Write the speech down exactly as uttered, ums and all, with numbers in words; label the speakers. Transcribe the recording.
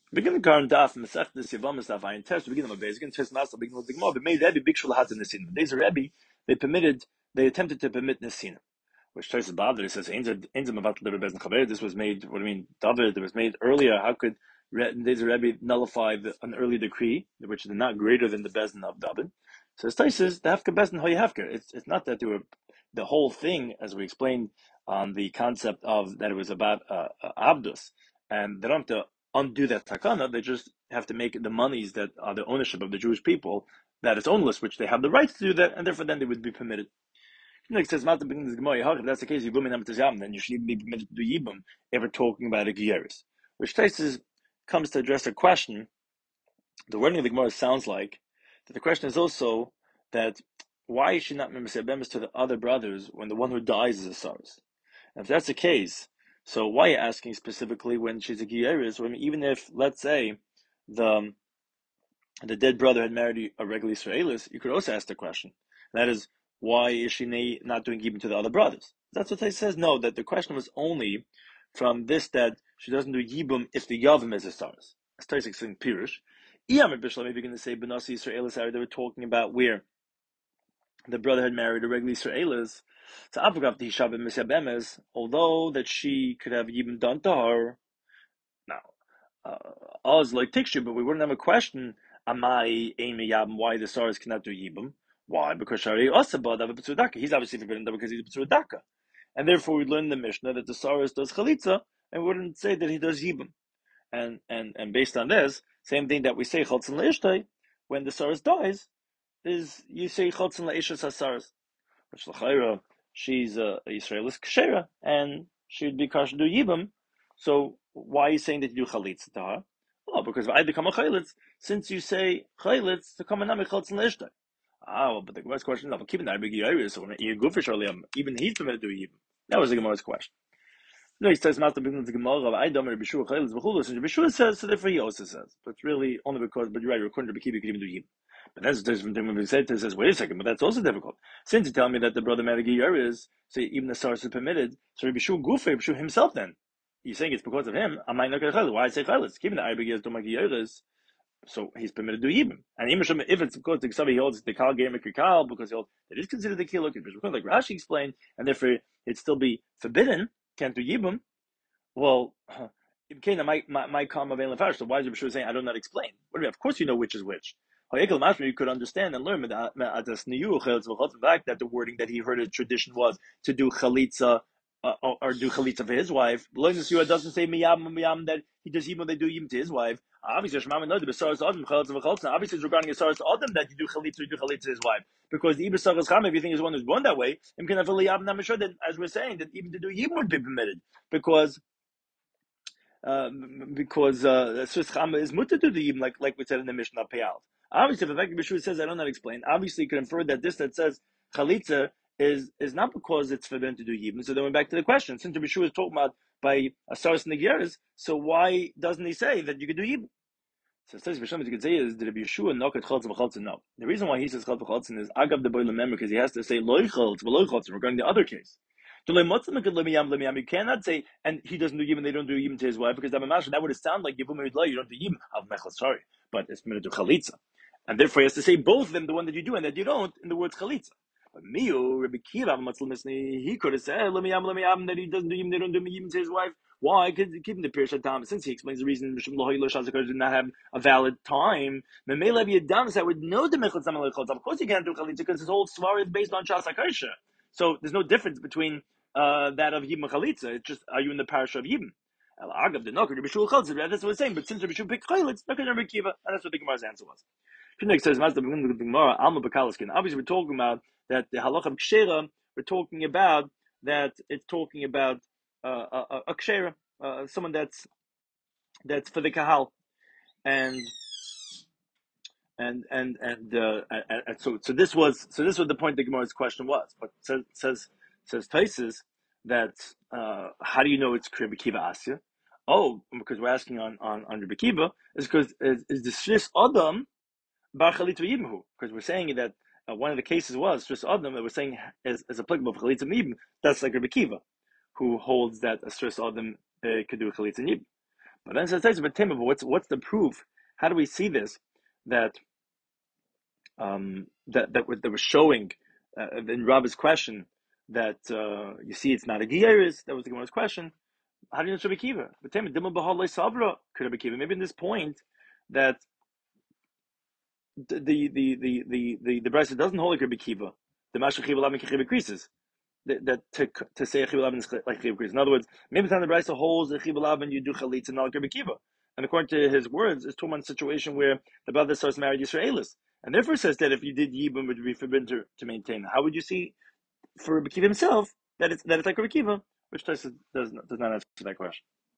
Speaker 1: Begin the current daf Masechtas Yevamos daf Ayin Test. Begin with base. Begin test master. Begin with the Gemara. But made Rebbe Bikshul Hat in Nesin. Days of Rebbe, they permitted, they attempted to permit Nesin, which tries to bother. It says Einzim Mavat Rebbe Bezin Chaver. This was made. What do you mean, David? It was made earlier. How could Days of Rebbe nullify the, an early decree, which is not greater than the Bezin of David? So it says the Hefka Bezin Hoy Hefka. It's it's not that they were the whole thing, as we explained on the concept of that it was about uh, uh, Abdus, and they don't have to undo that takana. They just have to make the monies that are the ownership of the Jewish people that is ownless, which they have the right to do that, and therefore then they would be permitted. It says, if that's the case, then you should even be permitted to do yibum if we're talking about a gieris. Which Taisus comes to address a question. The wording of the Gemara sounds like that the question is also that why is she not member to the other brothers when the one who dies is a Saras? If that's the case, so why are you asking specifically when she's a Gieris? I mean, even if, let's say, the the dead brother had married a regular Israelis, you could also ask the question. That is, why is she not doing Yibum to the other brothers? That's what they says. No, that the question was only from this that she doesn't do Yibum if the Yavim is a stars. As Taisik saying Pirush. Iyamar Bishla, maybe you're going to say Benassi Israelis, they were talking about where the brother had married a regular Israelis. So Avgav the Hishav and Misyabemes, although that she could have even done to her. Now, uh, Oz like Tikshu, but we wouldn't have a question. Amai Amy Yabim, why the Saras cannot do Yibum? Why? Because Shari Osabad of a B'tzudaka. He's obviously forbidden because he's a B'tzudaka. And therefore we learn in the Mishnah that the Saras does Chalitza, and we wouldn't say that he does Yibum. And and and based on this, same thing that we say Chaltzin Le'ishtay, when the Saras dies, is you say Chaltzin Le'ishas HaSaras. Which l'chayra, she's a, a Israelis kshera, and she'd be kash do yibam. So why are you saying that you do chalitz to her? Oh, because I become a chalitz. Since you say chalitz, to come and not chalitz and leishtai. Ah, well, but the Gemara's question is, keeping that big area, so when you go for surely, even he's permitted to do yibam. That was the Gemara's question. No, he says, Master begins the Gemara of I don't know Bishua chalitz b'chulos, and Bishua says, so therefore he also says. But it's really only because, but you're right, according to Bekiva, you could even do yibam. But that's different than when we said. It says, wait a second, but that's also difficult. Since you tell me that the brother Madagiyar is, so even the stars is permitted, so Rabbi Shua Gufa, Rabbi Shua himself then. You're saying it's because of him. I might not get chaylis. Why I say chaylis? Given the Ibigiyas Domagiyar is, so he's permitted to do yibim. And even if it's because the Ksavi holds the Kal Game Kal, because he holds, it is considered the Kilo, like Rashi explained, and therefore it'd still be forbidden, can't do yibim. Well, my my my comma vein lefash. So why is Rabbi Shua saying I do not explain? What do you mean? Of course you know which is which. You could understand and learn that the wording that he heard a tradition was to do chalitza uh, or, or do chalitza for his wife. It doesn't say miyam miyam that he does even they do even to his wife. Obviously, obviously it's regarding a saras adam that you do chalitza, you do chalitza to his wife. Because the ibn chama, if you think is one who's born that way, I'm sure that as we're saying that even to do yibum would be permitted because. Uh, because uh, Swiss Chama is mutter to the Yibam, like like we said in the Mishnah Payal. Obviously, if the fact that Bishua says I don't know how to explain, obviously you can infer that this that says Chalitza is is not because it's forbidden to do Yibam. So then we're back to the question: since Bishua is talking about by Asaras Negieres, so why doesn't he say that you could do Yibam? So says Bishua, you could say is that Bishua knock at Chaltz v'Chaltz no. The reason why he says Chaltz v'Chaltz is Agav the boy remember because he has to say Loy Chaltz v'Loy Chaltz regarding the other case. You cannot say, and he doesn't do yibum, they don't do yibum to his wife, because that would sound like yibum you don't do yibum of mechel, sorry, but it's meant to do chalitza, and therefore he has to say both of them, the one that you do and that you don't, in the words chalitza. But Miu, Rabbi Kiva, he could have said, let me let me that he doesn't do yibum, they don't do yibum to his wife. Why? Because keeping the Pirush Adam, since he explains the reason did not have a valid time, that would know the mechel. Of course, you can't do chalitza because his whole svar is based on shas hakosher. So there's no difference between uh, that of Yibam Chalitza. It's just, are you in the parish of Yibam? Agav the Noker, Rabbi Shul Chalitza. That's what we're saying. But since Rabbi Shul picked Chalitza, Noker Rabbi Kiva, and that's what the Gemara's answer was. Pinnik says, Mazda, beginning with the Gemara, Alma Bakalaskin. Obviously, we're talking about that the Halach of Kshera. We're talking about that it's talking about uh, a, a Kshera, uh, someone that's that's for the Kahal, and. And and and, uh, and, and so so this was so this was the point the Gemara's question was. But says says says Taisus that uh, how do you know it's Rabbi Kiva Asya? Oh, because we're asking on on on Rabbi Kiva is because is, is the Shris Adam Bar Chalitza Yibmu? Because we're saying that uh, one of the cases was Shris Adam that we're saying is, is applicable for Chalitza Yibmu. That's like Rabbi Kiva, who holds that a Shris Adam uh, could do Chalitza Yibmu. But then it says, but Tim, but what's what's the proof? How do we see this? That um, that that was, that was showing uh, in Rabbi's question that uh, you see it's not a Gieris. That was the Gemara's question. How do you know Rabbi Kiva? But Tim, Dimma B'Halei Savra could Rabbi Kiva. Maybe in this point that the the the the the the, the Brisa doesn't hold like Rabbi Kiva. The Mashal Chiva Lavin Kiva increases. That, that to to say a Chiva Lavin is like Chiva increases. In other words, maybe time the Brisa holds a Chiva Lavin you do Chalitza not like Rabbi Kiva. And according to his words, it's two months situation where the brother starts married Yisraelis. And therefore says that if you did Yibum, would be forbidden to, to maintain. How would you see for Rabbi Kiva himself that it's that it's like Rabbi Kiva, which does does not, does not answer that question.